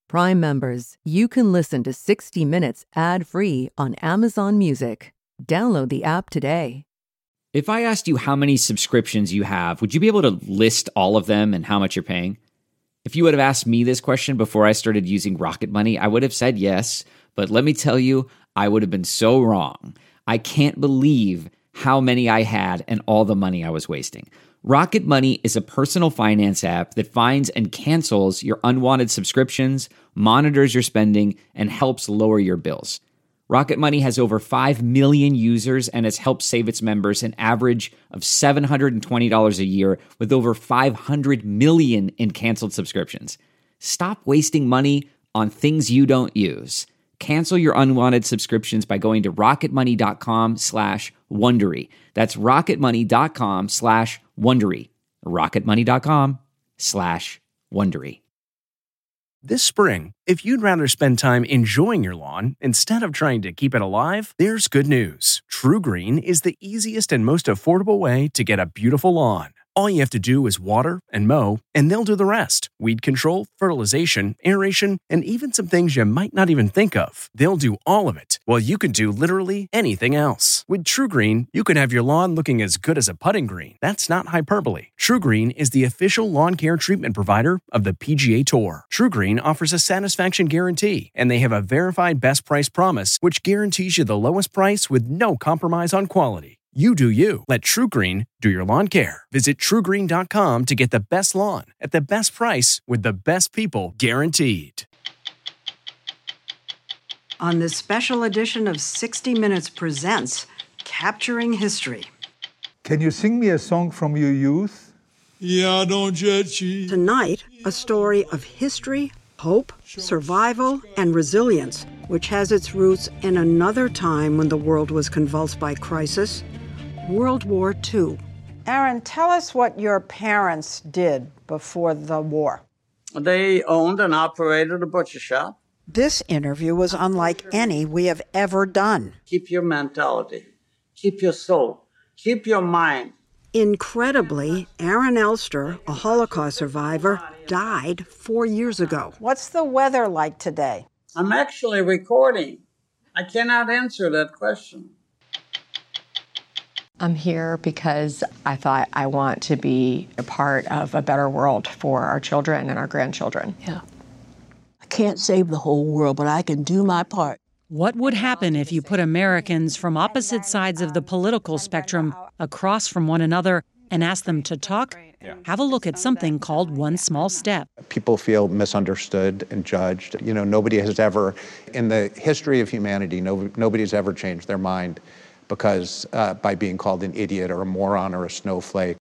Prime members, you can listen to 60 Minutes ad-free on Amazon Music. Download the app today. If I asked you how many subscriptions you have, would you be able to list all of them and how much you're paying? If you would have asked me this question before I started using Rocket Money, I would have said yes, but let me tell you, I would have been so wrong. I can't believe how many I had and all the money I was wasting. Rocket Money is a personal finance app that finds and cancels your unwanted subscriptions, monitors your spending, and helps lower your bills. Rocket Money has over 5 million users and has helped save its members an average of $720 a year with over 500 million in canceled subscriptions. Stop wasting money on things you don't use. Cancel your unwanted subscriptions by going to rocketmoney.com/Wondery. That's rocketmoney.com/Wondery. rocketmoney.com/Wondery. This spring, if you'd rather spend time enjoying your lawn instead of trying to keep it alive, there's good news. True Green is the easiest and most affordable way to get a beautiful lawn. All you have to do is water and mow, and they'll do the rest. Weed control, fertilization, aeration, and even some things you might not even think of. They'll do all of it, while you can do literally anything else. With True Green, you can have your lawn looking as good as a putting green. That's not hyperbole. True Green is the official lawn care treatment provider of the PGA Tour. True Green offers a satisfaction guarantee, and they have a verified best price promise, which guarantees you the lowest price with no compromise on quality. You do you. Let True Green do your lawn care. Visit TrueGreen.com to get the best lawn at the best price with the best people guaranteed. On this special edition of 60 Minutes Presents Capturing History. Can you sing me a song from your youth? Yeah, don't judge you. Tonight, a story of history, hope, survival, and resilience, which has its roots in another time when the world was convulsed by crisis, World War II. Aaron, tell us what your parents did before the war. They owned and operated a butcher shop. This interview was unlike any we have ever done. Keep your mentality. Keep your soul. Keep your mind. Incredibly, Aaron Elster, a Holocaust survivor, died 4 years ago. What's the weather like today? I'm actually recording. I cannot answer that question. I'm here because I thought I want to be a part of a better world for our children and our grandchildren. Yeah. I can't save the whole world, but I can do my part. What would happen if you put Americans from opposite sides of the political spectrum across from one another and asked them to talk? Have a look at something called One Small Step. People feel misunderstood and judged. You know, nobody has ever, in the history of humanity, nobody's ever changed their mind because by being called an idiot or a moron or a snowflake.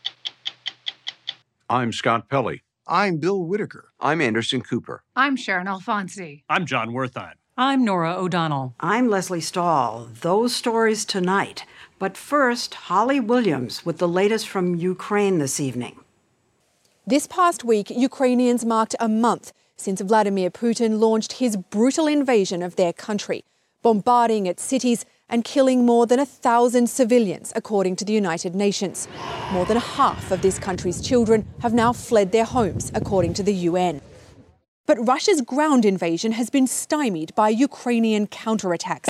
I'm Scott Pelley. I'm Bill Whitaker. I'm Anderson Cooper. I'm Sharon Alfonsi. I'm John Wertheim. I'm Nora O'Donnell. I'm Leslie Stahl. Those stories tonight. But first, Holly Williams with the latest from Ukraine this evening. This past week, Ukrainians marked a month since Vladimir Putin launched his brutal invasion of their country, bombarding its cities and killing more than 1,000 civilians, according to the United Nations. More than half of this country's children have now fled their homes, according to the UN. But Russia's ground invasion has been stymied by Ukrainian counterattacks.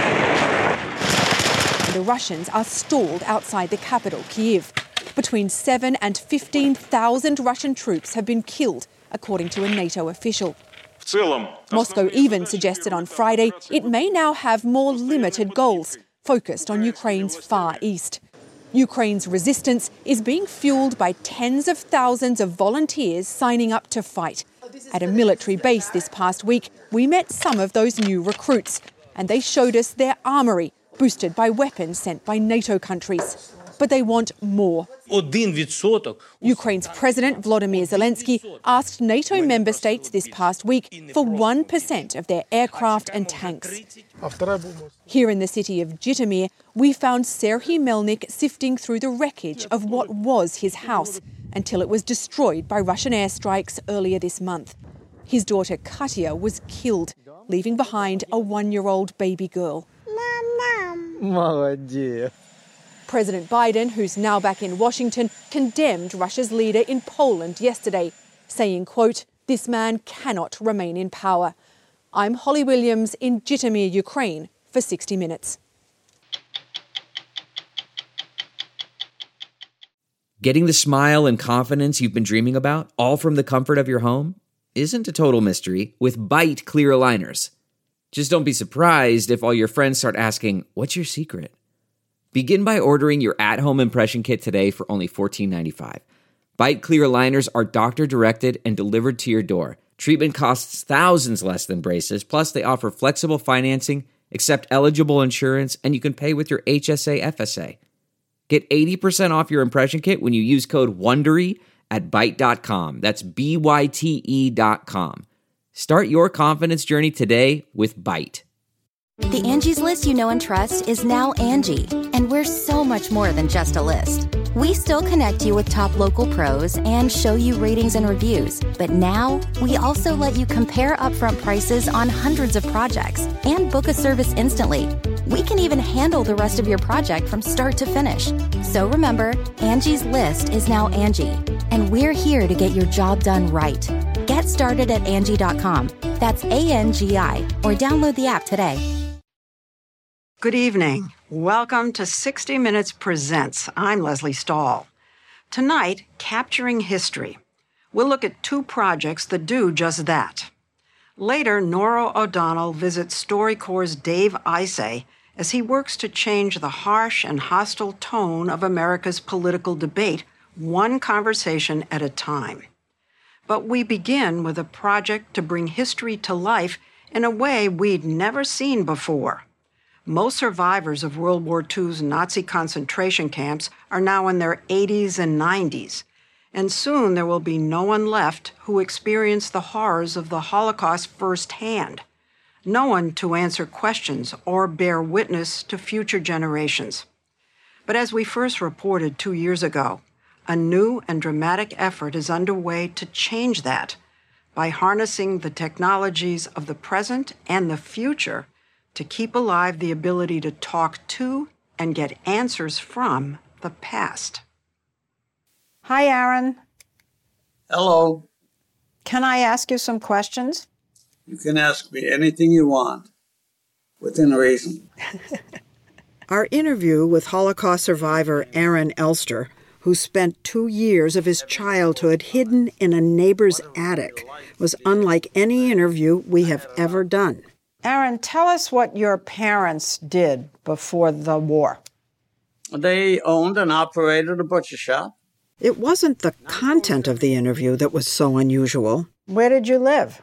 The Russians are stalled outside the capital, Kyiv. Between 7,000 and 15,000 Russian troops have been killed, according to a NATO official. Moscow even suggested on Friday it may now have more limited goals, focused on Ukraine's far east. Ukraine's resistance is being fueled by tens of thousands of volunteers signing up to fight. At a military base this past week, we met some of those new recruits, and they showed us their armoury, boosted by weapons sent by NATO countries. But they want more. Ukraine's President Volodymyr Zelensky asked NATO member states this past week for 1% of their aircraft and tanks. Here in the city of Zhytomyr, we found Serhiy Melnik sifting through the wreckage of what was his house until it was destroyed by Russian airstrikes earlier this month. His daughter Katya was killed, leaving behind a 1-year-old baby girl. President Biden, who's now back in Washington, condemned Russia's leader in Poland yesterday, saying, quote, This man cannot remain in power. I'm Holly Williams in Zhytomyr, Ukraine, for 60 Minutes. Getting the smile and confidence you've been dreaming about, all from the comfort of your home, isn't a total mystery with Byte clear aligners. Just don't be surprised if all your friends start asking, "What's your secret?" Begin by ordering your at-home impression kit today for only $14.95. Byte clear aligners are doctor-directed and delivered to your door. Treatment costs thousands less than braces, plus they offer flexible financing, accept eligible insurance, and you can pay with your HSA FSA. Get 80% off your impression kit when you use code WONDERY at Byte.com. That's BYTE.com. Start your confidence journey today with Byte. The Angie's List you know and trust is now Angie, and we're so much more than just a list. We still connect you with top local pros and show you ratings and reviews, but now we also let you compare upfront prices on hundreds of projects and book a service instantly. We can even handle the rest of your project from start to finish. So remember, Angie's List is now Angie, and we're here to get your job done right. Get started at Angie.com. That's ANGI, or download the app today. Good evening. Welcome to 60 Minutes Presents. I'm Leslie Stahl. Tonight, Capturing History. We'll look at two projects that do just that. Later, Nora O'Donnell visits StoryCorps' Dave Isay as he works to change the harsh and hostile tone of America's political debate, one conversation at a time. But we begin with a project to bring history to life in a way we'd never seen before. Most survivors of World War II's Nazi concentration camps are now in their 80s and 90s, and soon there will be no one left who experienced the horrors of the Holocaust firsthand, no one to answer questions or bear witness to future generations. But as we first reported 2 years ago, a new and dramatic effort is underway to change that by harnessing the technologies of the present and the future to keep alive the ability to talk to and get answers from the past. Hi, Aaron. Hello. Can I ask you some questions? You can ask me anything you want, within reason. Our interview with Holocaust survivor Aaron Elster, who spent 2 years of his childhood hidden in a neighbor's attic, was unlike any interview we have ever done. Aaron, tell us what your parents did before the war. They owned and operated a butcher shop. It wasn't the content of the interview that was so unusual. Where did you live?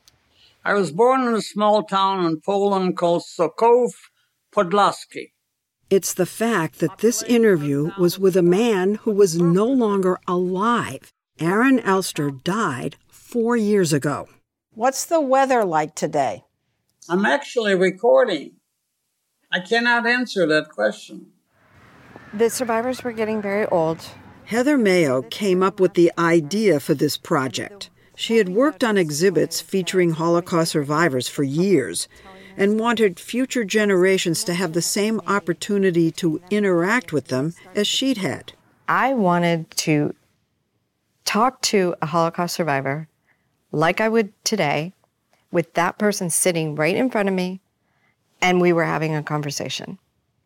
I was born in a small town in Poland called Sokow Podlaski. It's the fact that this interview was with a man who was no longer alive. Aaron Elster died 4 years ago. What's the weather like today? I'm actually recording. I cannot answer that question. The survivors were getting very old. Heather Mayo came up with the idea for this project. She had worked on exhibits featuring Holocaust survivors for years and wanted future generations to have the same opportunity to interact with them as she'd had. I wanted to talk to a Holocaust survivor like I would today, with that person sitting right in front of me, and we were having a conversation.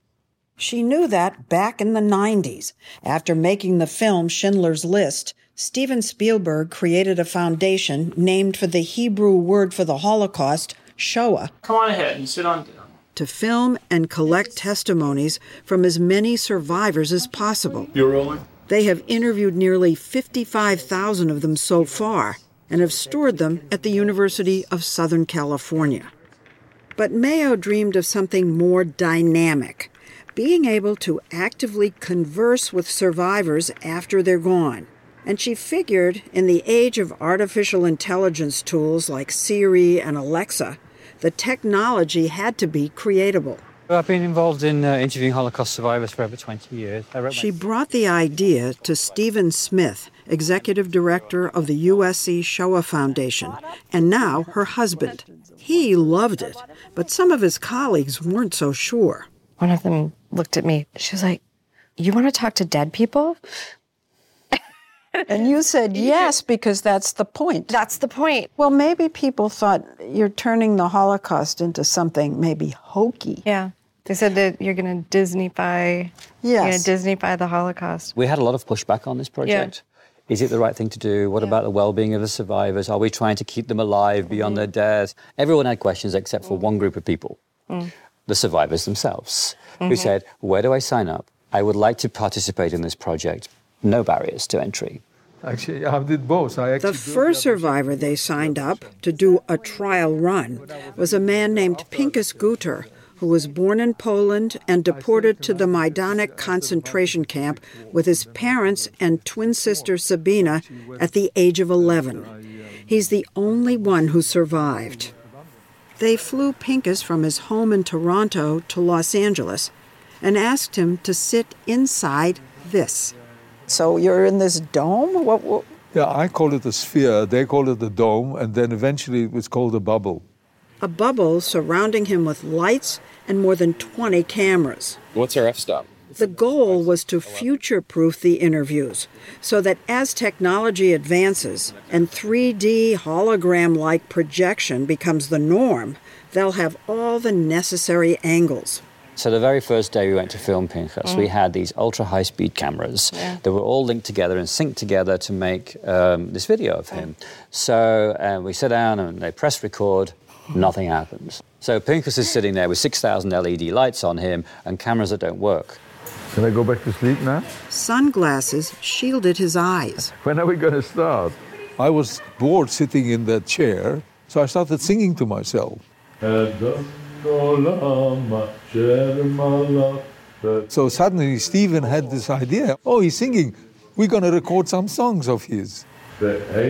She knew that back in the 90s. After making the film Schindler's List, Steven Spielberg created a foundation named for the Hebrew word for the Holocaust, Shoah. Come on ahead and sit on down. To film and collect testimonies from as many survivors as possible. You're rolling? They have interviewed nearly 55,000 of them so far, and have stored them at the University of Southern California. But Mayo dreamed of something more dynamic, being able to actively converse with survivors after they're gone. And she figured in the age of artificial intelligence tools like Siri and Alexa, the technology had to be creatable. I've been involved in interviewing Holocaust survivors for over 20 years. She brought the idea to Stephen Smith, executive director of the USC Shoah Foundation, and now her husband. He loved it, but some of his colleagues weren't so sure. One of them looked at me. She was like, "You want to talk to dead people?" And you said yes, because that's the point. That's the point. Well, maybe people thought you're turning the Holocaust into something maybe hokey. Yeah. They said that you're going to Disneyfy, the Holocaust. We had a lot of pushback on this project. Yeah. Is it the right thing to do? What about the well-being of the survivors? Are we trying to keep them alive beyond their deaths? Everyone had questions except for one group of people, the survivors themselves, who said, where do I sign up? I would like to participate in this project. No barriers to entry. Actually, I did both. The first survivor they signed up to do a trial run was a man named Pinchas Guter, who was born in Poland and deported to the Majdanek concentration camp with his parents and twin sister Sabina at the age of 11. He's the only one who survived. They flew Pinchas from his home in Toronto to Los Angeles and asked him to sit inside this. So you're in this dome? What? Yeah, I call it a sphere, they call it a dome, and then eventually it was called a bubble. A bubble surrounding him with lights and more than 20 cameras. What's our f-stop? The goal was to future-proof the interviews so that as technology advances and 3D hologram-like projection becomes the norm, they'll have all the necessary angles. So the very first day we went to film Pinchas, we had these ultra-high-speed cameras that were all linked together and synced together to make this video of him. So we sat down and they pressed record. Nothing happens. So Pinchas is sitting there with 6,000 LED lights on him and cameras that don't work. Can I go back to sleep now? Sunglasses shielded his eyes. When are we going to start? I was bored sitting in that chair, so I started singing to myself. So suddenly Stephen had this idea. Oh, he's singing. We're going to record some songs of his. He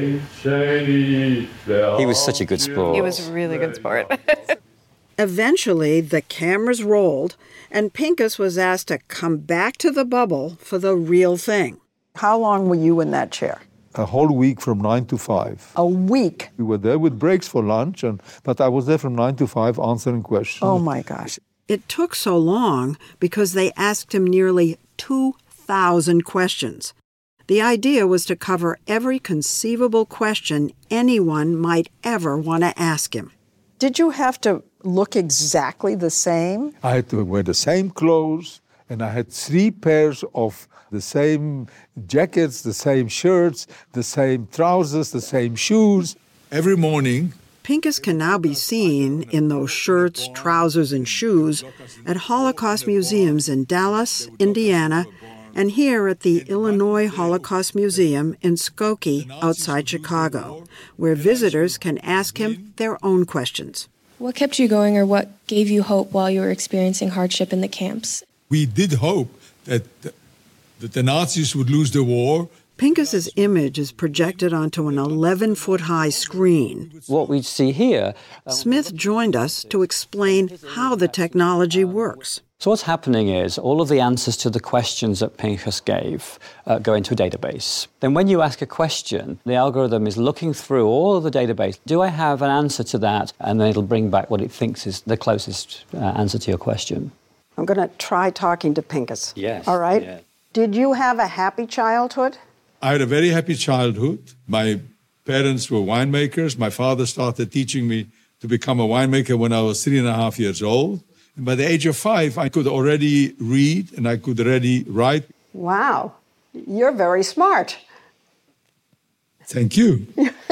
was such a good sport. He was a really good sport. Eventually, the cameras rolled, and Pinchas was asked to come back to the bubble for the real thing. How long were you in that chair? A whole week from 9 to 5. A week? We were there with breaks for lunch, but I was there from 9 to 5 answering questions. Oh, my gosh. It took so long because they asked him nearly 2,000 questions. The idea was to cover every conceivable question anyone might ever want to ask him. Did you have to look exactly the same? I had to wear the same clothes, and I had 3 pairs of the same jackets, the same shirts, the same trousers, the same shoes. Every morning, Pinchas can now be seen in those shirts, trousers, and shoes at Holocaust museums in Dallas, Indiana, and here at the Illinois Holocaust Museum in Skokie outside Chicago, where visitors can ask him their own questions. What kept you going, or what gave you hope while you were experiencing hardship in the camps? We did hope that the Nazis would lose the war. Pinchas's image is projected onto an 11-foot-high screen. What we see here... Smith joined us to explain how the technology works. So what's happening is all of the answers to the questions that Pinchas gave go into a database. Then when you ask a question, the algorithm is looking through all of the database. Do I have an answer to that? And then it'll bring back what it thinks is the closest answer to your question. I'm going to try talking to Pinchas. Yes. All right? Yeah. Did you have a happy childhood? I had a very happy childhood. My parents were winemakers. My father started teaching me to become a winemaker when I was 3.5 years old. And by the age of 5, I could already read and I could already write. Wow. You're very smart. Thank you.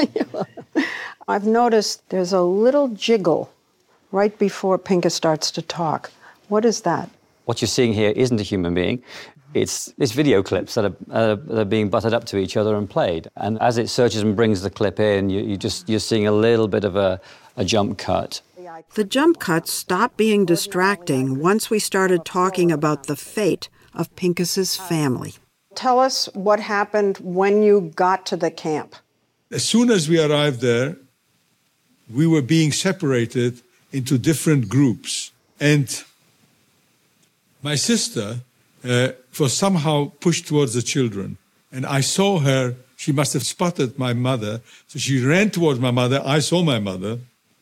I've noticed there's a little jiggle right before Pinchas starts to talk. What is that? What you're seeing here isn't a human being. It's video clips that are being butted up to each other and played. And as it searches and brings the clip in, you're seeing a little bit of a jump cut. The jump cuts stopped being distracting once we started talking about the fate of Pinchas's family. Tell us what happened when you got to the camp. As soon as we arrived there, we were being separated into different groups. And my sister was somehow pushed towards the children. And I saw her, she must have spotted my mother. So she ran towards my mother. I saw my mother.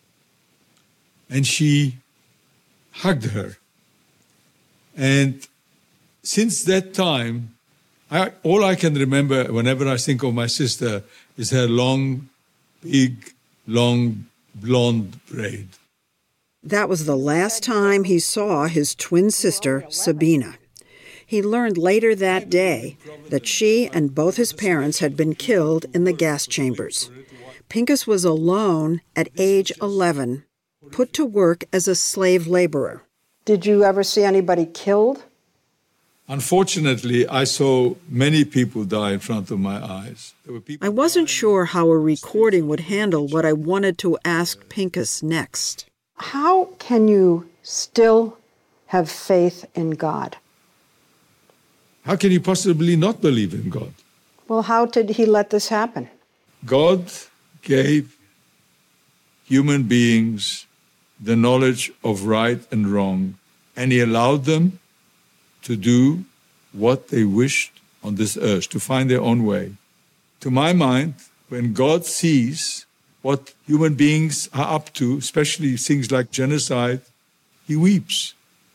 And she hugged her. And since that time, All I can remember whenever I think of my sister is her long, big, long, blonde braid. That was the last time he saw his twin sister, Sabina. He learned later that day that she and both his parents had been killed in the gas chambers. Pincus was alone at age 11, put to work as a slave laborer. Did you ever see anybody killed? Unfortunately, I saw many people die in front of my eyes. I wasn't sure how a recording would handle what I wanted to ask Pincus next. How can you still have faith in God? How can you possibly not believe in God? Well, how did he let this happen? God gave human beings the knowledge of right and wrong, and he allowed them to do what they wished on this earth, to find their own way. To my mind, when God sees what human beings are up to, especially things like genocide, he weeps.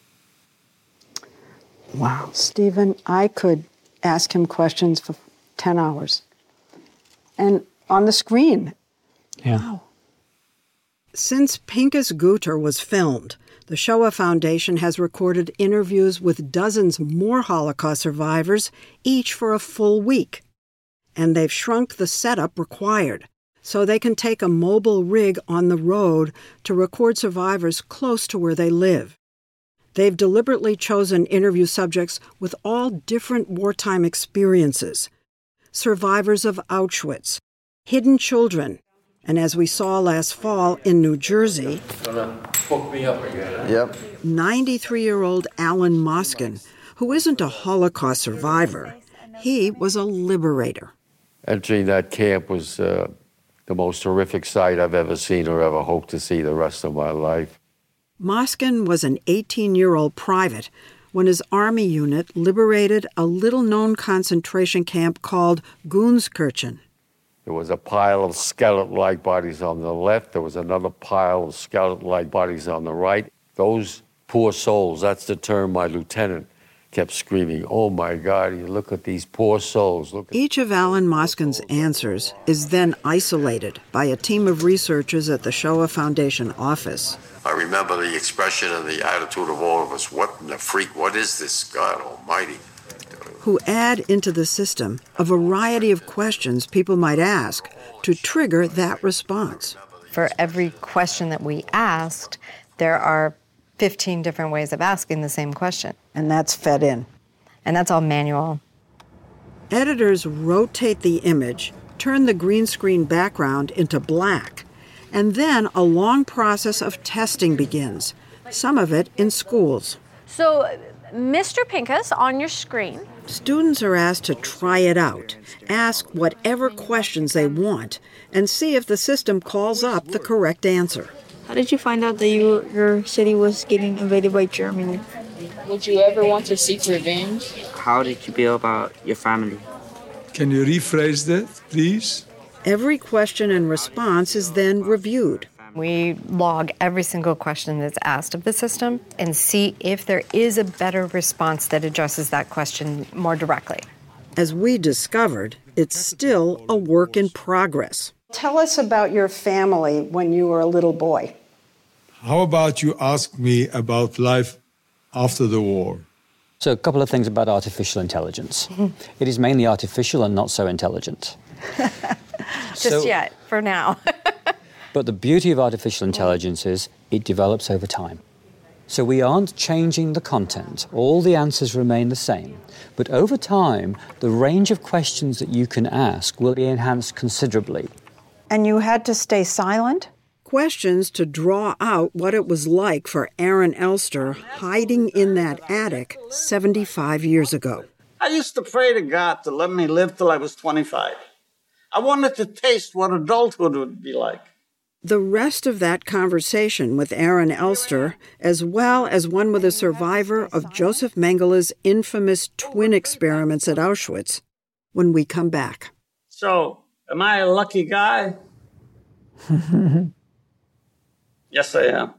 Wow. Stephen, I could ask him questions for 10 hours. And on the screen. Yeah. Wow. Since Pincus Gutter was filmed, the Shoah Foundation has recorded interviews with dozens more Holocaust survivors, each for a full week. And they've shrunk the setup required, so they can take a mobile rig on the road to record survivors close to where they live. They've deliberately chosen interview subjects with all different wartime experiences. Survivors of Auschwitz, hidden children, and as we saw last fall in New Jersey, 93-year-old Alan Moskin, who isn't a Holocaust survivor. He was a liberator. Entering that camp was the most horrific sight I've ever seen or ever hope to see the rest of my life. Moskin was an 18-year-old private when his army unit liberated a little-known concentration camp called Gunskirchen. There was a pile of skeleton-like bodies on the left. There was another pile of skeleton-like bodies on the right. Those poor souls, that's the term my lieutenant kept screaming, "Oh my God, you look at these poor souls." Each of Alan Moskin's answers is then isolated by a team of researchers at the Shoah Foundation office. I remember the expression and the attitude of all of us. What in the freak, what is this, God Almighty? Who add into the system a variety of questions people might ask to trigger that response. For every question that we asked, there are 15 different ways of asking the same question. And that's fed in. And that's all manual. Editors rotate the image, turn the green screen background into black, and then a long process of testing begins, some of it in schools. So, Mr. Pincus, on your screen. Students are asked to try it out, ask whatever questions they want, and see if the system calls up the correct answer. How did you find out that your city was getting invaded by Germany? Would you ever want to seek revenge? How did you feel about your family? Can you rephrase that, please? Every question and response is then reviewed. We log every single question that's asked of the system and see if there is a better response that addresses that question more directly. As we discovered, it's still a work in progress. Tell us about your family when you were a little boy. How about you ask me about life after the war? So a couple of things about artificial intelligence. It is mainly artificial and not so intelligent. Just yet, for now. But the beauty of artificial intelligence is it develops over time. So we aren't changing the content. All the answers remain the same. But over time, the range of questions that you can ask will be enhanced considerably. And you had to stay silent? Questions to draw out what it was like for Aaron Elster hiding in that attic 75 years ago. I used to pray to God to let me live till I was 25. I wanted to taste what adulthood would be like. The rest of that conversation with Aaron Elster, as well as one with a survivor of Joseph Mengele's infamous twin experiments at Auschwitz, when we come back. So, am I a lucky guy? Yes, I am.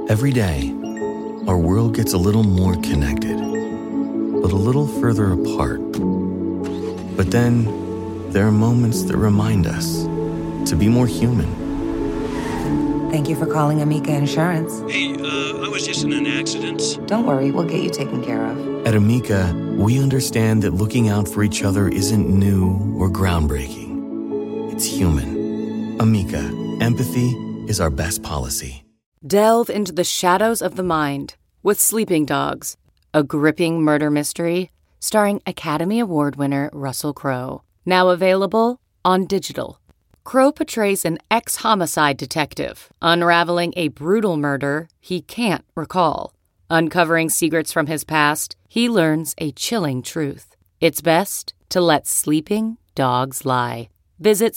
Every day, our world gets a little more connected, but a little further apart. But then, there are moments that remind us to be more human. Thank you for calling Amica Insurance. Hey, I was just in an accident. Don't worry, we'll get you taken care of. At Amica, we understand that looking out for each other isn't new or groundbreaking. It's human. Amica, empathy is our best policy. Delve into the shadows of the mind with Sleeping Dogs, a gripping murder mystery starring Academy Award winner Russell Crowe. Now available on digital. Crowe portrays an ex-homicide detective unraveling a brutal murder he can't recall. Uncovering secrets from his past, he learns a chilling truth. It's best to let sleeping dogs lie. Visit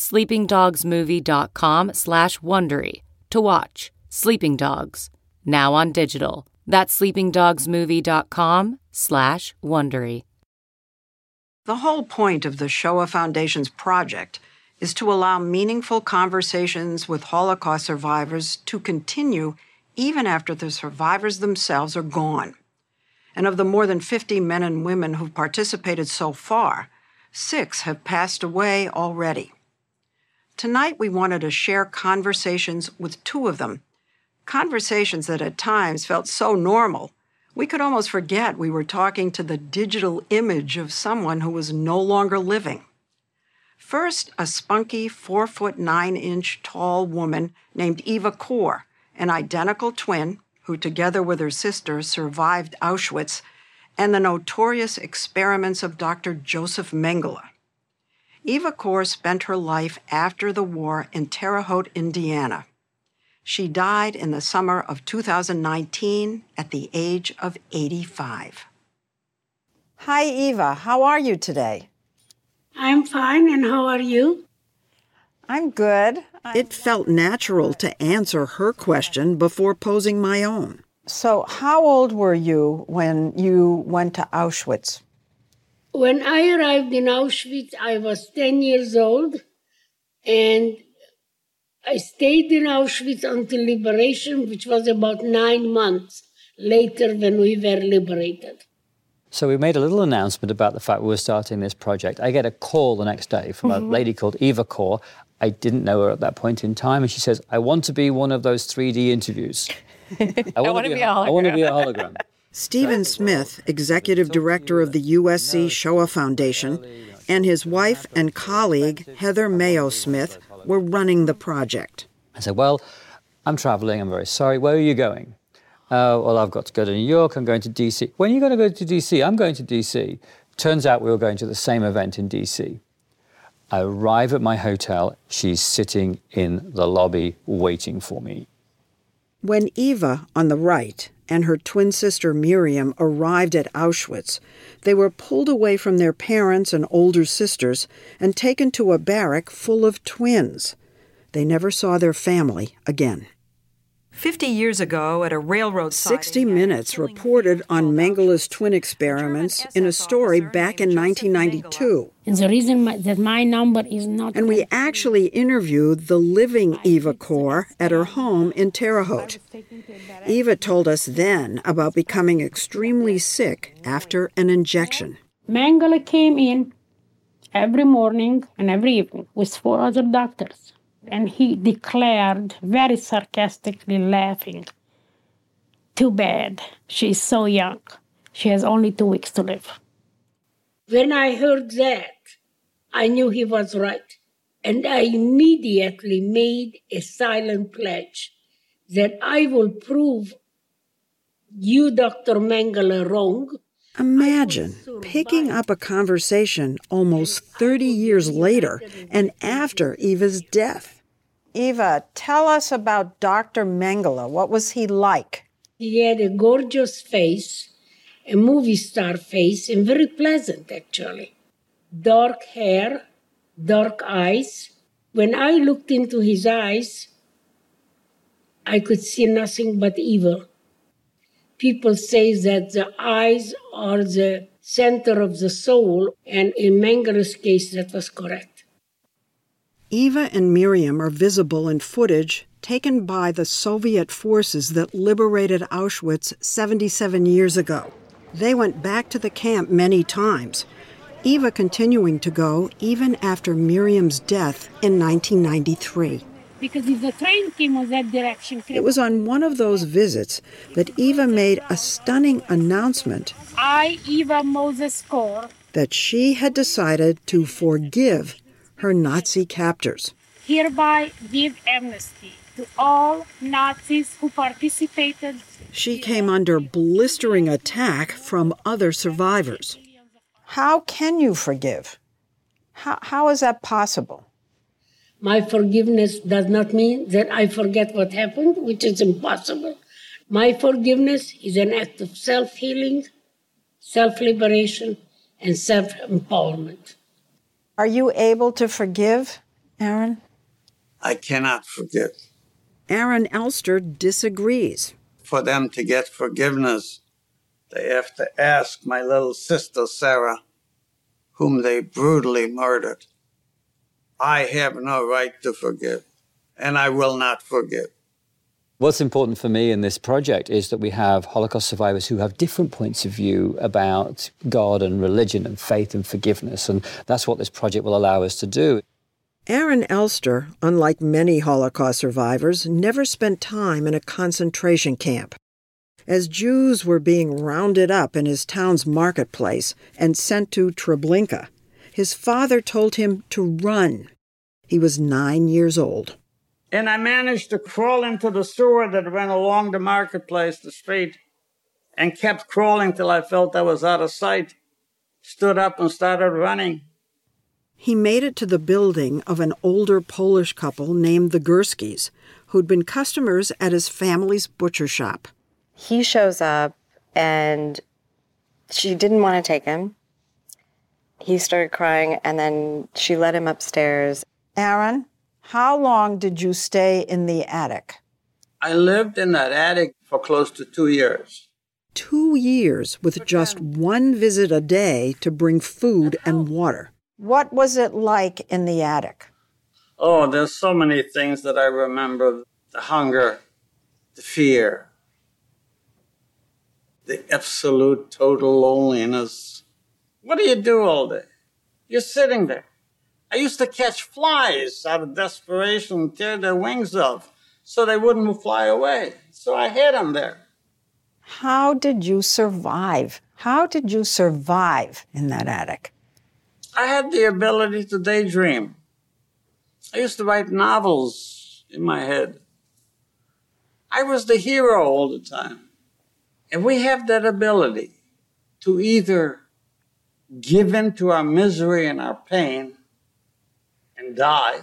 sleepingdogsmovie.com/Wondery to watch Sleeping Dogs, now on digital. That's sleepingdogsmovie.com/Wondery. The whole point of the Shoah Foundation's project is to allow meaningful conversations with Holocaust survivors to continue even after the survivors themselves are gone. And of the more than 50 men and women who've participated so far, 6 have passed away already. Tonight, we wanted to share conversations with 2 of them, conversations that at times felt so normal, we could almost forget we were talking to the digital image of someone who was no longer living. First, a spunky 4'9" tall woman named Eva Kor, an identical twin who, together with her sister, survived Auschwitz and the notorious experiments of Dr. Joseph Mengele. Eva Kor spent her life after the war in Terre Haute, Indiana. She died in the summer of 2019 at the age of 85. Hi, Eva. How are you today? I'm fine, and how are you? I'm good. It felt natural to answer her question before posing my own. So, how old were you when you went to Auschwitz? When I arrived in Auschwitz, I was 10 years old, and I stayed in Auschwitz until liberation, which was about 9 months later when we were liberated. So we made a little announcement about the fact we were starting this project. I get a call the next day from a lady called Eva Kor. I didn't know her at that point in time, and she says, I want to be one of those 3D interviews. I want to be a hologram. Stephen Smith, executive director of the USC Shoah Foundation, and his wife and colleague, Heather Mayo Smith, were running the project. I said, well, I'm traveling. I'm very sorry. Where are you going? Well, I've got to go to New York. I'm going to D.C. When are you going to go to D.C.? I'm going to D.C. Turns out we were going to the same event in D.C. I arrive at my hotel. She's sitting in the lobby waiting for me. When Eva, on the right, and her twin sister Miriam arrived at Auschwitz, they were pulled away from their parents and older sisters and taken to a barrack full of twins. They never saw their family again. 50 years ago, at a railroad siding, 60 Minutes reported on Mengele's twin experiments in a story back in 1992. And the reason that my number is not... And we actually interviewed the living Eva Kor at her home in Terre Haute. Eva told us then about becoming extremely sick after an injection. Mengele came in every morning and every evening with 4 other doctors. And he declared, very sarcastically laughing, too bad, she's so young. She has only 2 weeks to live. When I heard that, I knew he was right. And I immediately made a silent pledge that I will prove you, Dr. Mengele, wrong. Imagine picking up a conversation almost 30 years later and after Eva's death. Eva, tell us about Dr. Mengele. What was he like? He had a gorgeous face, a movie star face, and very pleasant, actually. Dark hair, dark eyes. When I looked into his eyes, I could see nothing but evil. People say that the eyes are the center of the soul, and in Mengele's case, that was correct. Eva and Miriam are visible in footage taken by the Soviet forces that liberated Auschwitz 77 years ago. They went back to the camp many times, Eva continuing to go even after Miriam's death in 1993. Because if the train came in that direction... It was on one of those visits that Eva made a stunning announcement. I, Eva Moses Kor, that she had decided to forgive her Nazi captors. Hereby give amnesty to all Nazis who participated. She came under blistering attack from other survivors. How can you forgive? How is that possible? My forgiveness does not mean that I forget what happened, which is impossible. My forgiveness is an act of self-healing, self-liberation, and self-empowerment. Are you able to forgive, Aaron? I cannot forgive. Aaron Elster disagrees. For them to get forgiveness, they have to ask my little sister Sarah, whom they brutally murdered. I have no right to forgive, and I will not forgive. What's important for me in this project is that we have Holocaust survivors who have different points of view about God and religion and faith and forgiveness, and that's what this project will allow us to do. Aaron Elster, unlike many Holocaust survivors, never spent time in a concentration camp. As Jews were being rounded up in his town's marketplace and sent to Treblinka, his father told him to run. He was 9 years old. And I managed to crawl into the sewer that ran along the marketplace, the street, and kept crawling till I felt I was out of sight. Stood up and started running. He made it to the building of an older Polish couple named the Gurskis, who'd been customers at his family's butcher shop. He shows up, and she didn't want to take him. He started crying, and then she led him upstairs. Aaron, how long did you stay in the attic? I lived in that attic for close to 2 years. 2 years with just one visit a day to bring food and water. What was it like in the attic? Oh, there's so many things that I remember. The hunger, the fear, the absolute total loneliness. What do you do all day? You're sitting there. I used to catch flies out of desperation and tear their wings off so they wouldn't fly away. So I hid them there. How did you survive? How did you survive in that attic? I had the ability to daydream. I used to write novels in my head. I was the hero all the time. And we have that ability to either give in to our misery and our pain and die,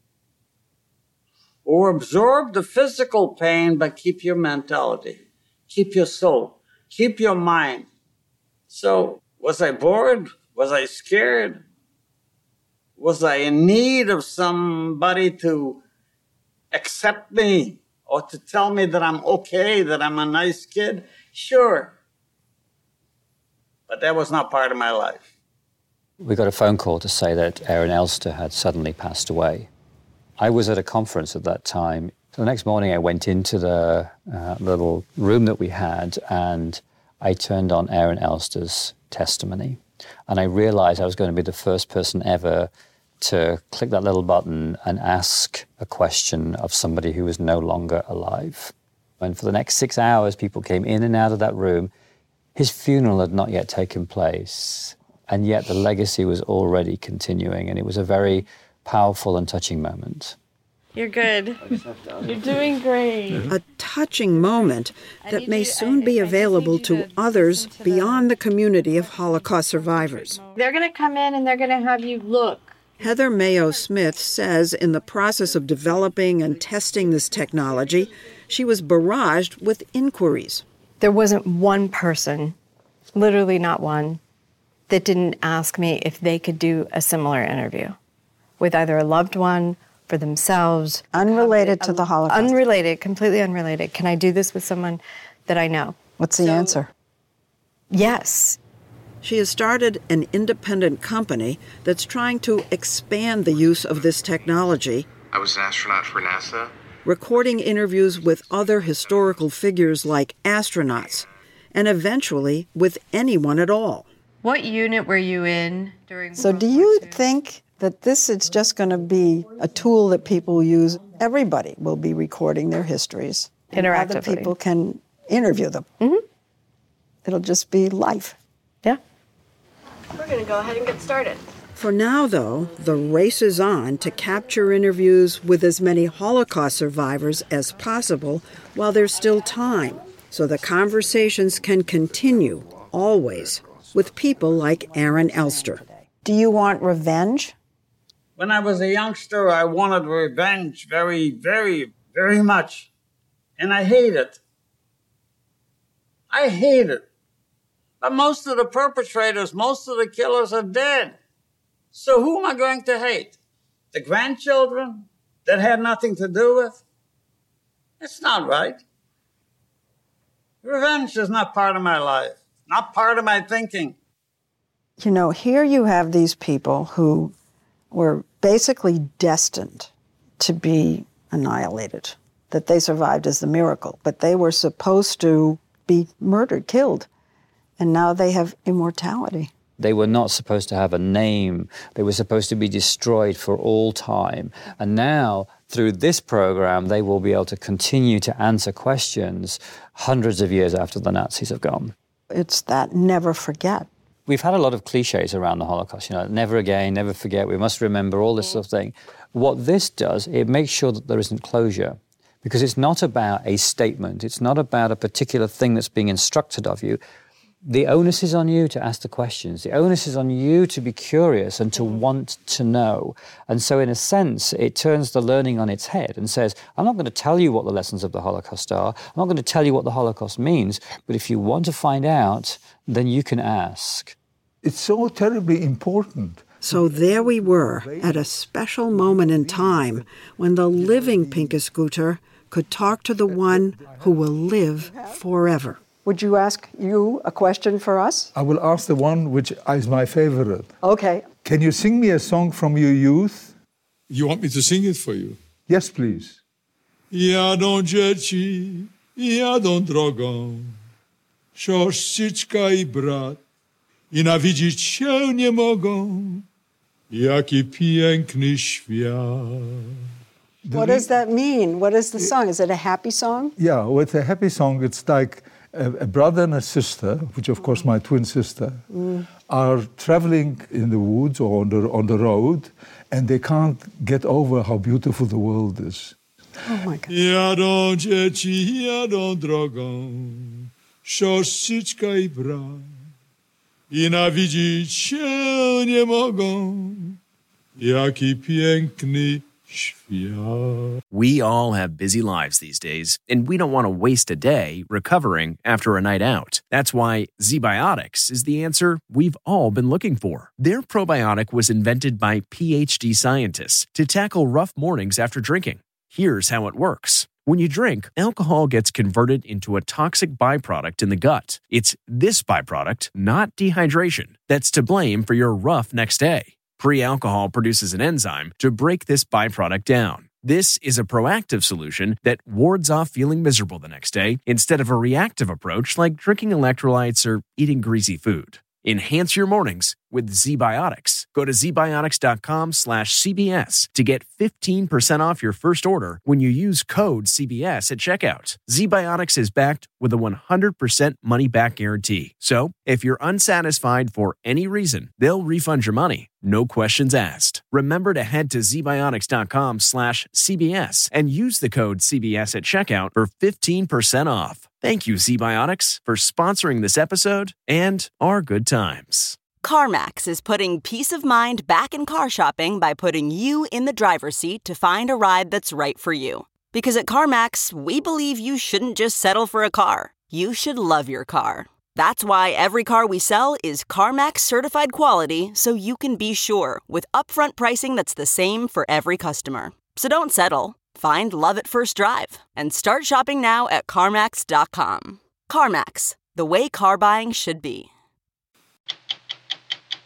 or absorb the physical pain but keep your mentality, keep your soul, keep your mind. So, was I bored? Was I scared? Was I in need of somebody to accept me or to tell me that I'm okay, that I'm a nice kid? Sure. But that was not part of my life. We got a phone call to say that Aaron Elster had suddenly passed away. I was at a conference at that time. So the next morning I went into the little room that we had, and I turned on Aaron Elster's testimony. And I realized I was going to be the first person ever to click that little button and ask a question of somebody who was no longer alive. And for the next 6 hours, people came in and out of that room. His funeral had not yet taken place, and yet the legacy was already continuing, and it was a very powerful and touching moment. You're good. You're doing great. A touching moment that may soon be available to others beyond the community of Holocaust survivors. They're going to come in and they're going to have you look. Heather Mayo Smith says in the process of developing and testing this technology, she was barraged with inquiries. There wasn't one person, literally not one, that didn't ask me if they could do a similar interview with either a loved one, for themselves. Unrelated to the Holocaust. Unrelated, completely unrelated. Can I do this with someone that I know? What's the answer? Yes. She has started an independent company that's trying to expand the use of this technology. I was an astronaut for NASA, recording interviews with other historical figures like astronauts, and eventually with anyone at all. What unit were you in during So do you think that this is just going to be a tool that people use? Everybody will be recording their histories. And other Interactively. people can interview them. Mm-hmm. It'll just be life. Yeah. We're going to go ahead and get started. For now, though, the race is on to capture interviews with as many Holocaust survivors as possible while there's still time, so the conversations can continue, always, with people like Aaron Elster. Do you want revenge? When I was a youngster, I wanted revenge very, very, very much. And I hate it. I hate it. But most of the perpetrators, most of the killers are dead. So who am I going to hate? The grandchildren that had nothing to do with? It's not right. Revenge is not part of my life, not part of my thinking. You know, here you have these people who were basically destined to be annihilated, that they survived as the miracle, but they were supposed to be murdered, killed, and now they have immortality. They were not supposed to have a name. They were supposed to be destroyed for all time. And now, through this program, they will be able to continue to answer questions hundreds of years after the Nazis have gone. It's that never forget. We've had a lot of cliches around the Holocaust, never again, never forget, we must remember, all this sort of thing. What this does, it makes sure that there isn't closure, because it's not about a statement. It's not about a particular thing that's being instructed of you. The onus is on you to ask the questions. The onus is on you to be curious and to want to know. And so in a sense, it turns the learning on its head and says, I'm not going to tell you what the lessons of the Holocaust are. I'm not going to tell you what the Holocaust means. But if you want to find out, then you can ask. It's so terribly important. So there we were, at a special moment in time when the living Pinchas Gutter could talk to the one who will live forever. Would you ask you a question for us? I will ask the one which is my favorite. Okay. Can you sing me a song from your youth? You want me to sing it for you? Yes, please. Jadą dzieci, jadą drogą, siostrzyczka I brat, I nawidzieć się nie mogą, jaki piękny świat. What does that mean? What is the song? Is it a happy song? Yeah, with a happy song, it's like a brother and a sister, which of course my twin sister, are traveling in the woods or on the road, and they can't get over how beautiful the world is. Oh my God. Jadą dzieci, jadą drogą, siostrzyczka I brat, I nawidzieć się nie mogą, jaki piękny świat. We all have busy lives these days, and we don't want to waste a day recovering after a night out. That's why ZBiotics is the answer we've all been looking for. Their probiotic was invented by PhD scientists to tackle rough mornings after drinking. Here's how it works. When you drink, alcohol gets converted into a toxic byproduct in the gut. It's this byproduct, not dehydration, that's to blame for your rough next day. Pre-alcohol produces an enzyme to break this byproduct down. This is a proactive solution that wards off feeling miserable the next day instead of a reactive approach like drinking electrolytes or eating greasy food. Enhance your mornings with ZBiotics. Go to zbiotics.com/CBS to get 15% off your first order when you use code CBS at checkout. ZBiotics is backed with a 100% money-back guarantee. So, if you're unsatisfied for any reason, they'll refund your money. No questions asked. Remember to head to zbiotics.com/CBS and use the code CBS at checkout for 15% off. Thank you, ZBiotics, for sponsoring this episode and our good times. CarMax is putting peace of mind back in car shopping by putting you in the driver's seat to find a ride that's right for you. Because at CarMax, we believe you shouldn't just settle for a car. You should love your car. That's why every car we sell is CarMax certified quality, so you can be sure with upfront pricing that's the same for every customer. So don't settle. Find love at first drive and start shopping now at CarMax.com. CarMax, the way car buying should be.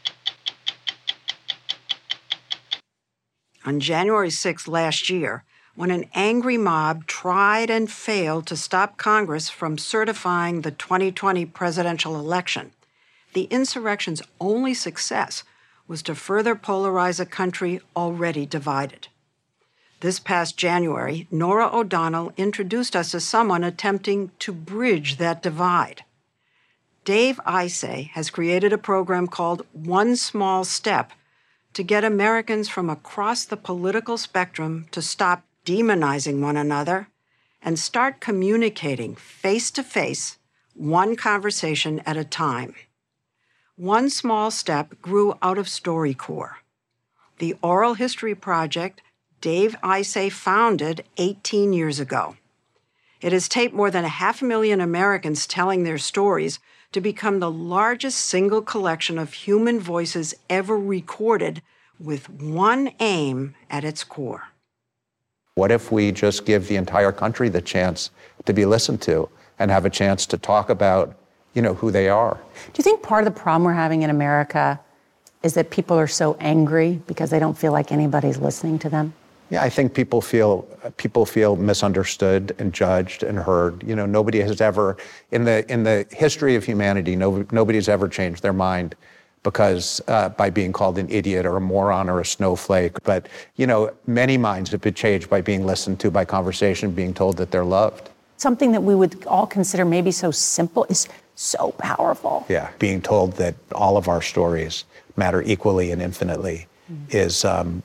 On January 6th last year, when an angry mob tried and failed to stop Congress from certifying the 2020 presidential election. The insurrection's only success was to further polarize a country already divided. This past January, Norah O'Donnell introduced us as someone attempting to bridge that divide. Dave Isay has created a program called One Small Step to get Americans from across the political spectrum to stop demonizing one another and start communicating face-to-face, one conversation at a time. One Small Step grew out of StoryCorps, the oral history project Dave Isay founded 18 years ago. It has taped more than 500,000 Americans telling their stories to become the largest single collection of human voices ever recorded, with one aim at its core. What if we just give the entire country the chance to be listened to and have a chance to talk about, who they are? Do you think part of the problem we're having in America is that people are so angry because they don't feel like anybody's listening to them? Yeah, I think people feel misunderstood and judged and heard. Nobody has ever, in the history of humanity, nobody's ever changed their mind because by being called an idiot or a moron or a snowflake. But, many minds have been changed by being listened to, by conversation, being told that they're loved. Something that we would all consider maybe so simple is so powerful. Yeah, being told that all of our stories matter equally and infinitely is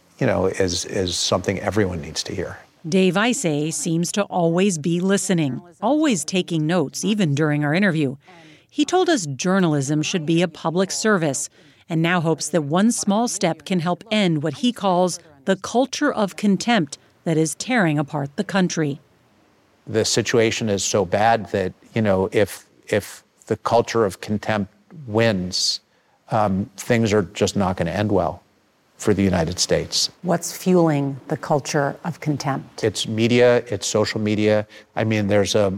something everyone needs to hear. Dave Isay seems to always be listening, always taking notes, even during our interview. He told us journalism should be a public service, and now hopes that One Small Step can help end what he calls the culture of contempt that is tearing apart the country. The situation is so bad that, if the culture of contempt wins, things are just not going to end well for the United States. What's fueling the culture of contempt? It's media, it's social media. I mean, there's a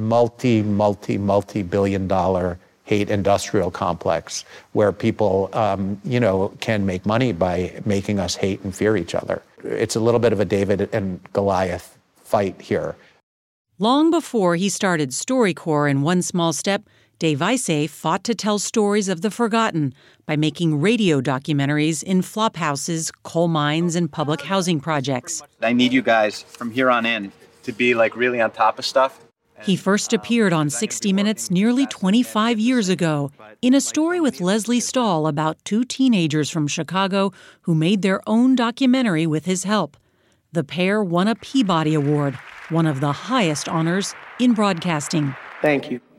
multi-billion-dollar hate industrial complex where people, can make money by making us hate and fear each other. It's a little bit of a David and Goliath fight here. Long before he started StoryCorps and One Small Step, Dave Isay fought to tell stories of the forgotten by making radio documentaries in flop houses, coal mines, and public housing projects. I need you guys from here on in to be really on top of stuff. He first appeared on 60 Minutes nearly 25 years ago in a story with Leslie Stahl about two teenagers from Chicago who made their own documentary with his help. The pair won a Peabody Award, one of the highest honors in broadcasting. Thank you.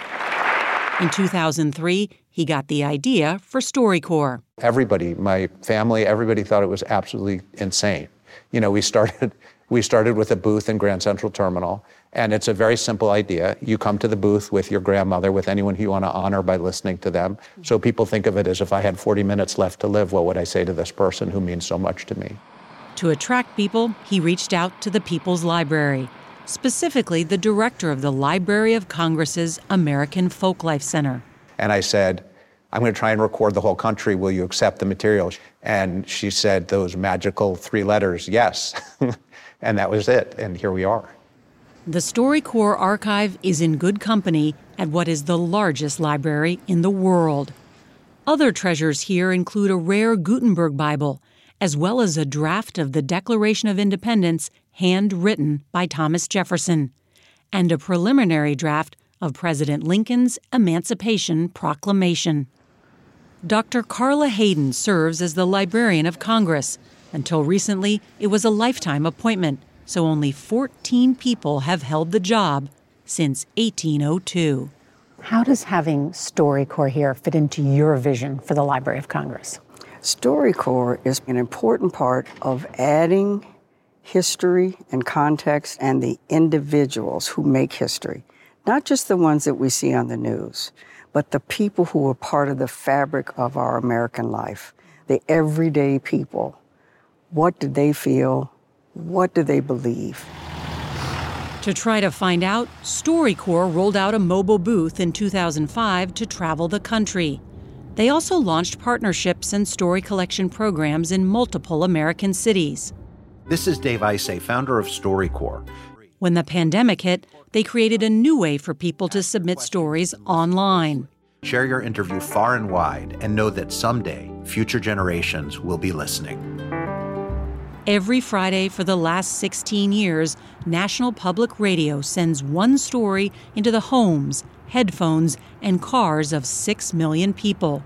In 2003, he got the idea for StoryCorps. Everybody, my family, everybody thought it was absolutely insane. We started with a booth in Grand Central Terminal, and it's a very simple idea. You come to the booth with your grandmother, with anyone who you want to honor by listening to them. So people think of it as, if I had 40 minutes left to live, what would I say to this person who means so much to me? To attract people, he reached out to the People's Library, specifically the director of the Library of Congress's American Folklife Center. And I said, I'm going to try and record the whole country. Will you accept the material? And she said those magical 3 letters, yes. And that was it. And here we are. The StoryCorps archive is in good company at what is the largest library in the world. Other treasures here include a rare Gutenberg Bible, as well as a draft of the Declaration of Independence handwritten by Thomas Jefferson, and a preliminary draft of President Lincoln's Emancipation Proclamation. Dr. Carla Hayden serves as the Librarian of Congress. Until recently, it was a lifetime appointment, so only 14 people have held the job since 1802. How does having StoryCorps here fit into your vision for the Library of Congress? StoryCorps is an important part of adding history and context and the individuals who make history. Not just the ones that we see on the news, but the people who are part of the fabric of our American life, the everyday people. What do they feel? What do they believe? To try to find out, StoryCorps rolled out a mobile booth in 2005 to travel the country. They also launched partnerships and story collection programs in multiple American cities. This is Dave Isay, founder of StoryCorps. When the pandemic hit, they created a new way for people to submit stories online. Share your interview far and wide and know that someday future generations will be listening. Every Friday for the last 16 years, National Public Radio sends one story into the homes, headphones, and cars of 6 million people.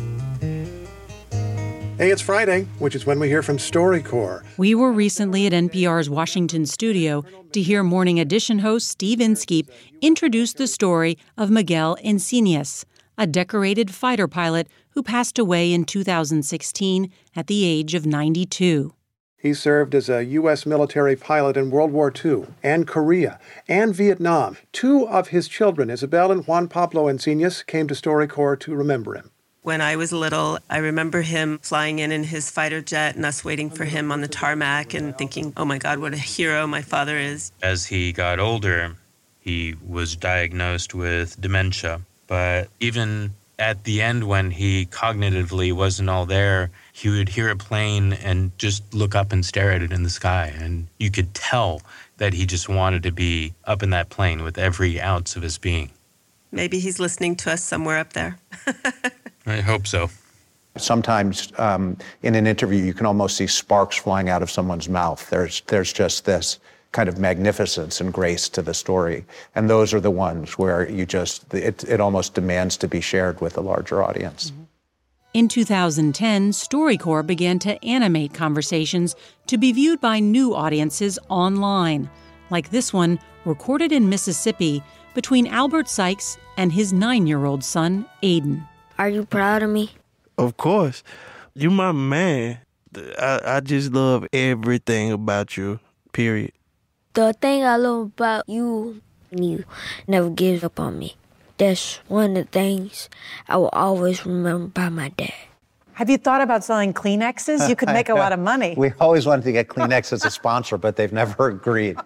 Hey, it's Friday, which is when we hear from StoryCorps. We were recently at NPR's Washington studio to hear Morning Edition host Steve Inskeep introduce the story of Miguel Encinas, a decorated fighter pilot who passed away in 2016 at the age of 92. He served as a U.S. military pilot in World War II and Korea and Vietnam. Two of his children, Isabel and Juan Pablo Encinas, came to StoryCorps to remember him. When I was little, I remember him flying in his fighter jet and us waiting for him on the tarmac and thinking, oh my God, what a hero my father is. As he got older, he was diagnosed with dementia. But even at the end, when he cognitively wasn't all there, he would hear a plane and just look up and stare at it in the sky. And you could tell that he just wanted to be up in that plane with every ounce of his being. Maybe he's listening to us somewhere up there. I hope so. Sometimes in an interview, you can almost see sparks flying out of someone's mouth. There's just this kind of magnificence and grace to the story. And those are the ones where it almost demands to be shared with a larger audience. In 2010, StoryCorps began to animate conversations to be viewed by new audiences online, like this one recorded in Mississippi between Albert Sykes and his 9-year-old son, Aiden. Are you proud of me? Of course. You my man. I just love everything about you, period. The thing I love about you never gives up on me. That's one of the things I will always remember about my dad. Have you thought about selling Kleenexes? You could make a lot of money. We always wanted to get Kleenex as a sponsor, but they've never agreed.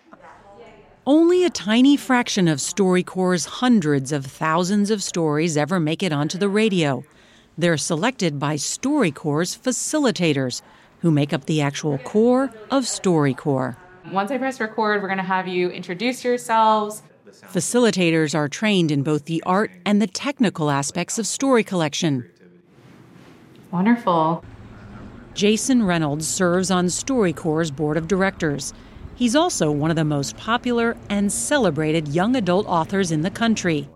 Only a tiny fraction of StoryCorps' hundreds of thousands of stories ever make it onto the radio. They're selected by StoryCorps' facilitators, who make up the actual core of StoryCorps. Once I press record, we're going to have you introduce yourselves. Facilitators are trained in both the art and the technical aspects of story collection. Wonderful. Jason Reynolds serves on StoryCorps' board of directors. He's also one of the most popular and celebrated young adult authors in the country.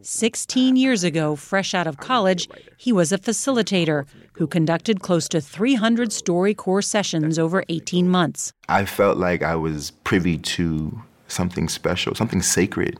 16 years ago, fresh out of college, he was a facilitator who conducted close to 300 StoryCorps sessions over 18 months. I felt like I was privy to something special, something sacred,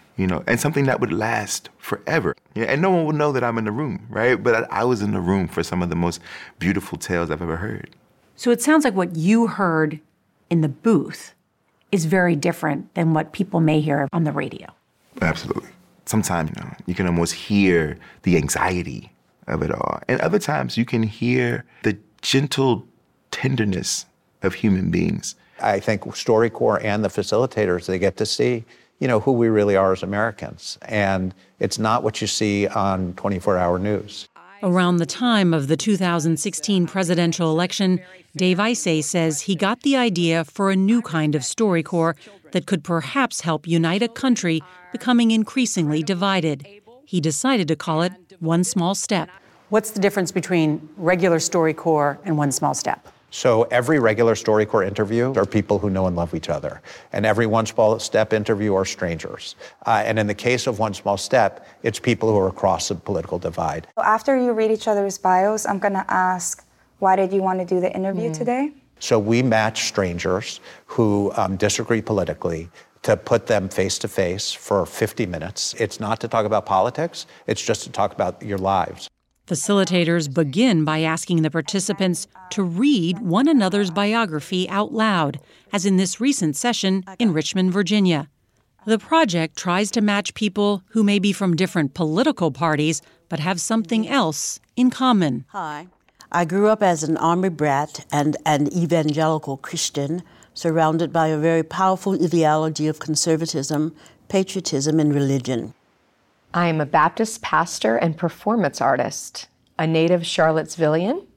and something that would last forever. And no one would know that I'm in the room, right? But I was in the room for some of the most beautiful tales I've ever heard. So it sounds like what you heard in the booth is very different than what people may hear on the radio. Absolutely. Sometimes, you can almost hear the anxiety of it all. And other times you can hear the gentle tenderness of human beings. I think StoryCorps and the facilitators, they get to see, who we really are as Americans. And it's not what you see on 24-hour news. Around the time of the 2016 presidential election, Dave Isay says he got the idea for a new kind of StoryCorps that could perhaps help unite a country becoming increasingly divided. He decided to call it One Small Step. What's the difference between regular StoryCorps and One Small Step? So every regular StoryCorps interview are people who know and love each other. And every One Small Step interview are strangers. And in the case of One Small Step, it's people who are across the political divide. After you read each other's bios, I'm going to ask, why did you want to do the interview today? So we match strangers who disagree politically to put them face to face for 50 minutes. It's not to talk about politics, it's just to talk about your lives. Facilitators begin by asking the participants to read one another's biography out loud, as in this recent session in Richmond, Virginia. The project tries to match people who may be from different political parties but have something else in common. Hi. I grew up as an Army brat and an evangelical Christian, surrounded by a very powerful ideology of conservatism, patriotism, and religion. I am a Baptist pastor and performance artist, a native Charlottesvillian,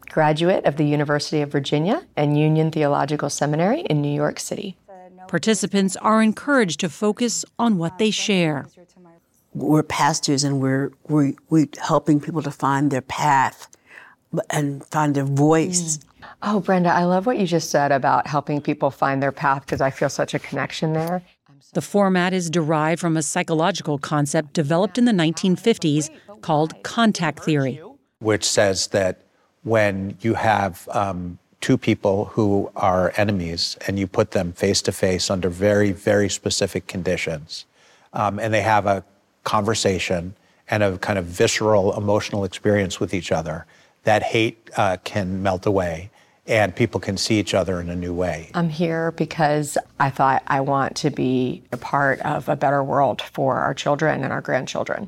graduate of the University of Virginia and Union Theological Seminary in New York City. Participants are encouraged to focus on what they share. We're pastors, and we're helping people to find their path and find their voice. Oh, Brenda, I love what you just said about helping people find their path, because I feel such a connection there. The format is derived from a psychological concept developed in the 1950s called contact theory, which says that when you have two people who are enemies and you put them face to face under very, very specific conditions, and they have a conversation and a kind of visceral emotional experience with each other, that hate can melt away and people can see each other in a new way. I'm here because I thought I want to be a part of a better world for our children and our grandchildren.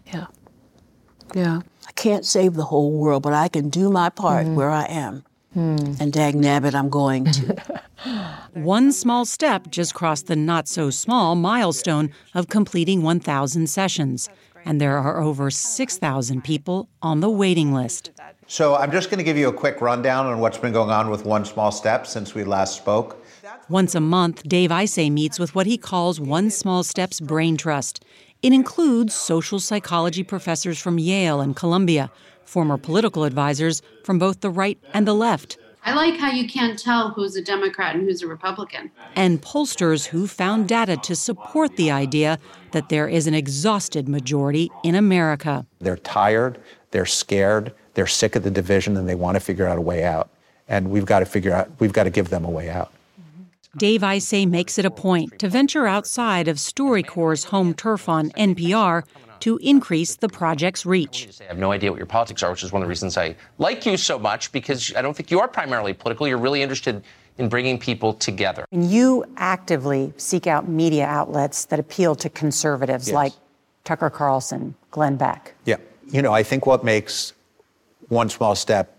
Yeah. I can't save the whole world, but I can do my part where I am. And dag nabbit, I'm going to. One small step just crossed the not-so-small milestone of completing 1,000 sessions, and there are over 6,000 people on the waiting list. So I'm just going to give you a quick rundown on what's been going on with One Small Step since we last spoke. Once a month, Dave Isay meets with what he calls One Small Step's Brain Trust. It includes social psychology professors from Yale and Columbia, former political advisors from both the right and the left, I like how you can't tell who's a Democrat and who's a Republican. and pollsters who found data to support the idea that there is an exhausted majority in America. They're tired, they're scared, they're sick of the division, and they want to figure out a way out. And we've got to give them a way out. Dave Isay makes it a point to venture outside of StoryCorps' home turf on NPR to increase the project's reach. I have no idea what your politics are, which is one of the reasons I like you so much, because I don't think you are primarily political. You're really interested in bringing people together. And you actively seek out media outlets that appeal to conservatives like Tucker Carlson, Glenn Beck. Yeah. You know, I think what makes One Small Step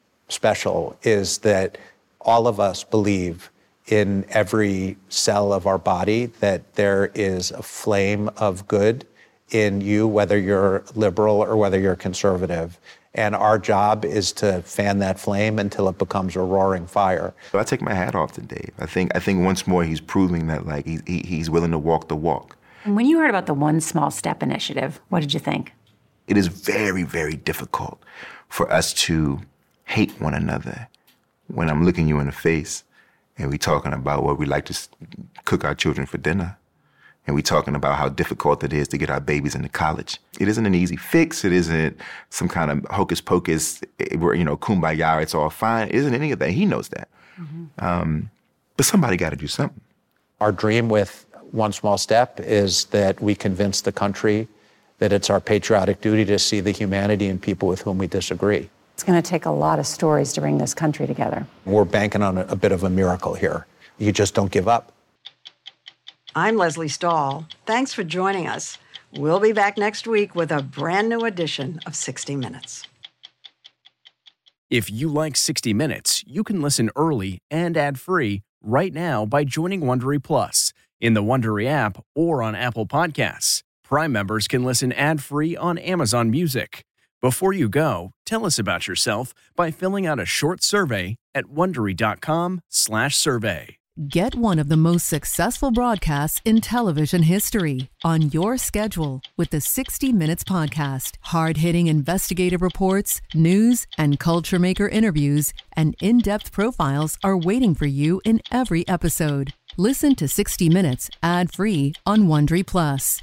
special is that all of us believe in every cell of our body that there is a flame of good in you, whether you're liberal or whether you're conservative. And our job is to fan that flame until it becomes a roaring fire. So I take my hat off to Dave. I think once more he's proving that like he's willing to walk the walk. And when you heard about the One Small Step initiative, what did you think? It is very, very difficult for us to hate one another when I'm looking you in the face and we talking about what we like to cook our children for dinner. And we talking about how difficult it is to get our babies into college. It isn't an easy fix. It isn't some kind of hocus pocus where, kumbaya, it's all fine. It isn't any of that. He knows that. But somebody got to do something. Our dream with One Small Step is that we convince the country that it's our patriotic duty to see the humanity in people with whom we disagree. It's going to take a lot of stories to bring this country together. We're banking on a bit of a miracle here. You just don't give up. I'm Leslie Stahl. Thanks for joining us. We'll be back next week with a brand new edition of 60 Minutes. If you like 60 Minutes, you can listen early and ad-free right now by joining Wondery Plus in the Wondery app or on Apple Podcasts. Prime members can listen ad-free on Amazon Music. Before you go, tell us about yourself by filling out a short survey at Wondery.com/survey. Get one of the most successful broadcasts in television history on your schedule with the 60 Minutes podcast. Hard-hitting investigative reports, news, and culture maker interviews, and in-depth profiles are waiting for you in every episode. Listen to 60 Minutes ad-free on Wondery Plus.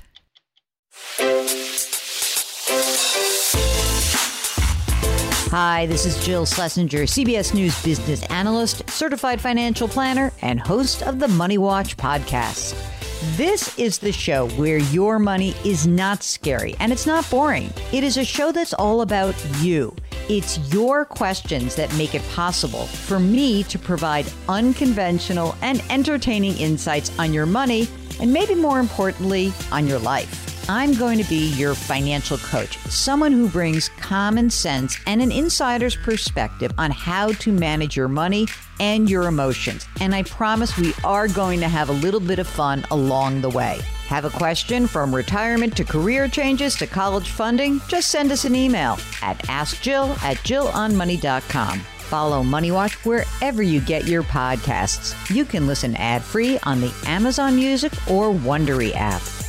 Hi, this is Jill Schlesinger, CBS News business analyst, certified financial planner, and host of the Money Watch podcast. This is the show where your money is not scary and it's not boring. It is a show that's all about you. It's your questions that make it possible for me to provide unconventional and entertaining insights on your money and maybe more importantly, on your life. I'm going to be your financial coach, someone who brings common sense and an insider's perspective on how to manage your money and your emotions. And I promise we are going to have a little bit of fun along the way. Have a question from retirement to career changes to college funding? Just send us an email at askjill@jillonmoney.com. follow Money Watch wherever you get your podcasts. You can listen ad-free on the Amazon Music or Wondery app.